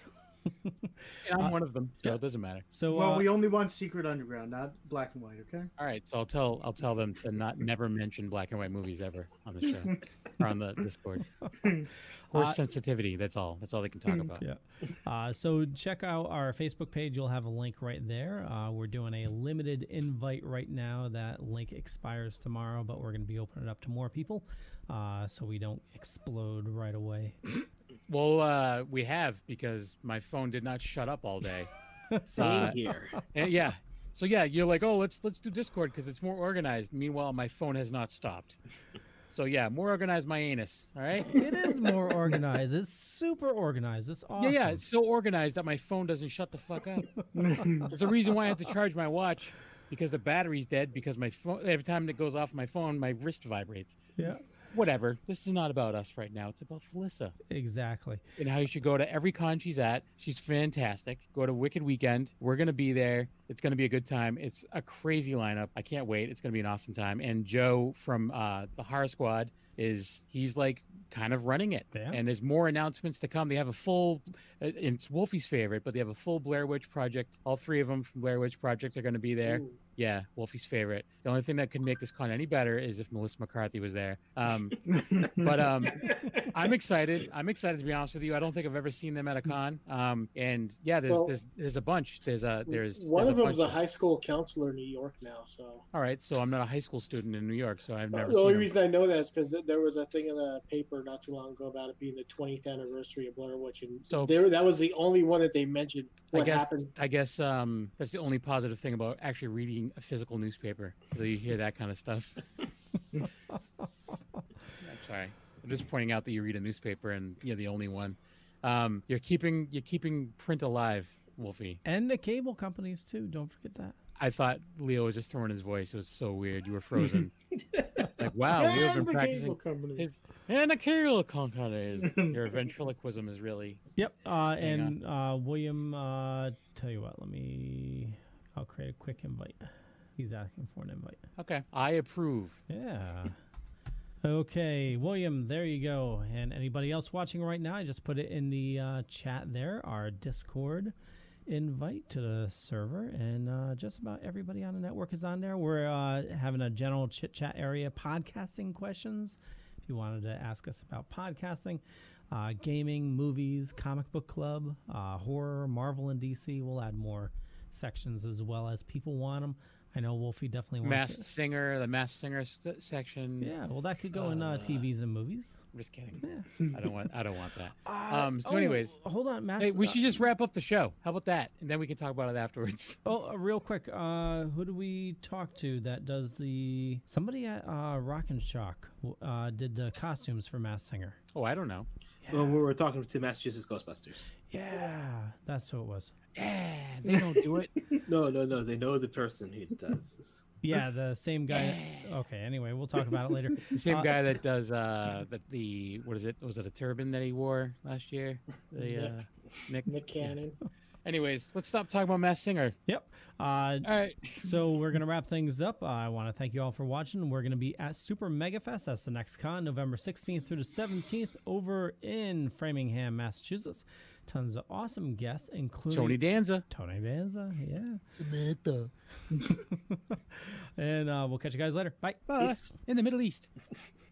And I'm Uh, one of them, so yeah. it doesn't matter. So, Well, uh, we only want Secret Underground, not Black and White. Okay. All right, so I'll tell I'll tell them to not never mention black and white movies ever on the show or on the Discord. Or Uh, sensitivity. That's all. That's all they can talk about. Yeah. Uh, so check out our Facebook page. You'll have a link right there. Uh, we're doing a limited invite right now. That link expires tomorrow, but we're going to be opening it up to more people, uh, so we don't explode right away. Well, uh, we have because my phone did not shut up all day. Same Uh, here. and yeah. So yeah, you're like, oh, let's let's do Discord because it's more organized. Meanwhile, my phone has not stopped. So yeah, more organized my anus. All right. It is more organized. It's super organized. It's awesome. Yeah, yeah. It's so organized that my phone doesn't shut the fuck up. There's a reason why I have to charge my watch because the battery's dead. Because my phone, every time it goes off my phone, my wrist vibrates. Yeah. Whatever. This is not about us right now. It's about Felissa. Exactly. And how you should go to every con she's at. She's fantastic. Go to Wicked Weekend. We're going to be there. It's going to be a good time. It's a crazy lineup. I can't wait. It's going to be an awesome time. And Joe from uh, the Horror Squad is, he's like kind of running it. Yeah. And there's more announcements to come. They have a full, uh, it's Wolfie's favorite, but they have a full Blair Witch Project. All three of them from Blair Witch Project are going to be there. Ooh. Yeah, Wolfie's favorite. The only thing that could make this con any better is if Melissa McCarthy was there. Um, but um, I'm excited. I'm excited to be honest with you. I don't think I've ever seen them at a con. Um, and yeah, there's Well, there's there's a bunch. There's a there's One there's of a them's bunch a high school counselor in New York now. So All right, so I'm not a high school student in New York, so I've never the only seen them. reason I know that is because there was a thing in the paper not too long ago about it being the twentieth anniversary of Blair Witch, and So- there that was the only one that they mentioned. I What guess happened? I guess um, that's the only positive thing about actually reading a physical newspaper. So you hear that kind of stuff. I'm sorry. I'm just pointing out that you read a newspaper and you're the only one. Um, you're keeping you're keeping print alive, Wolfie. And the cable companies too. Don't forget that. I thought Leo was just throwing his voice. It was so weird. You were frozen. Like, wow, Leo's been And the practicing cable companies. his and the cable companies. Your ventriloquism is really Yep. Uh, Hang and uh, William, uh, tell you what, let me, I'll create a quick invite. He's asking for an invite. okay. I approve. Yeah. Okay, William, there you go. And anybody else watching right now, I just put it in the uh, chat there, our Discord invite to the server. And uh, just about everybody on the network is on there. We're uh, having a general chit chat area, podcasting questions. If you wanted to ask us about podcasting, uh, gaming, movies, comic book club, uh, horror, Marvel and D C, we'll add more sections as well as people want them. I know Wolfie definitely wants Masked it. Singer, the Masked Singer st- section. Yeah, well, that could go in uh, T Vs and movies. I'm just kidding. Yeah. I don't want. I don't want that. Uh, Um. So, oh, anyways, hold on, Mass. hey, we uh, should just wrap up the show. How about that? And then we can talk about it afterwards. Oh, uh, real quick. Uh, who do we talk to that does the somebody at uh, Rock and Shock uh, did the costumes for Mass Singer? Oh, I don't know. Well, we were talking to Massachusetts Ghostbusters. Yeah, that's who it was. Yeah, they don't do it. No, no, no. They know the person who does. Yeah, the same guy. Okay, anyway, we'll talk about it later. The same Uh, guy that does uh that the what is it? Was it a turban that he wore last year? The uh, Nick. Nick Cannon. Anyways, let's stop talking about Masked Singer. Yep. Uh, All right. so we're gonna wrap things up. Uh, I want to thank you all for watching. We're gonna be at Super Mega Fest. That's the next con, November sixteenth through the seventeenth, over in Framingham, Massachusetts. Tons of awesome guests, including Tony Danza. Tony Danza, yeah. Samantha. and uh, we'll catch you guys later. Bye. Bye. In the Middle East.